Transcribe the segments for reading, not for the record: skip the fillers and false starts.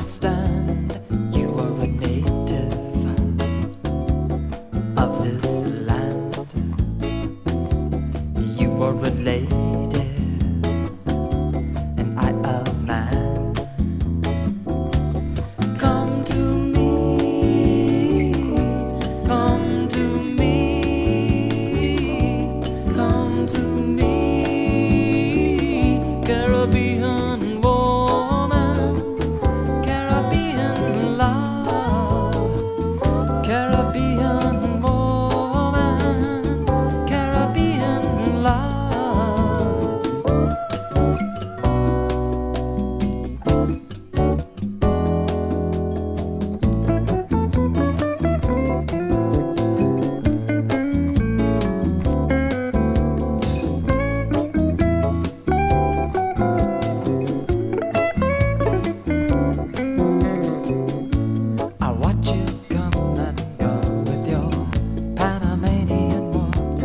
understand you are a native of this land. You are a lady and I a man. Come to me, come to me, come to me, Caribbean woman, Caribbean love, Caribbean woman, Caribbean love. I watch you come and go with your Panamanian walk.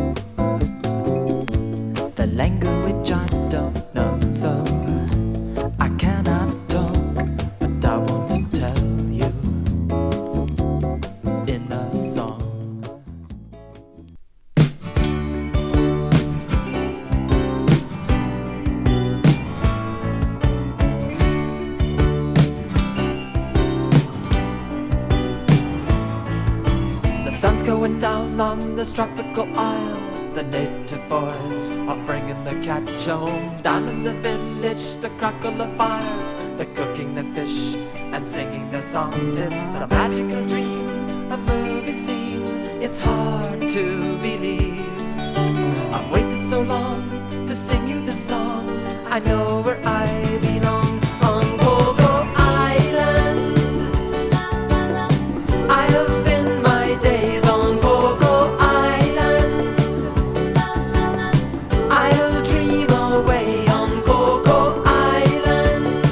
The language I don't know, so I cannot talk, but I want to tell you in a song. The sun's going down on this tropical isle. The native boys are bringing the catch home. Down in the village, the crackle of fires, they're cooking their fish and singing their songs. It's a magical dream, a movie scene. It's hard to believe. I've waited so long to sing you this song. I know where I belong. On Coco Island, I'll spend my days on Coco Island. I'll dream away on Coco Island.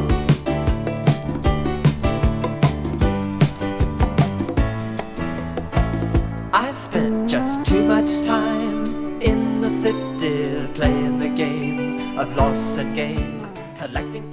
I spent just too much time in the city playing the game of loss and gain, collecting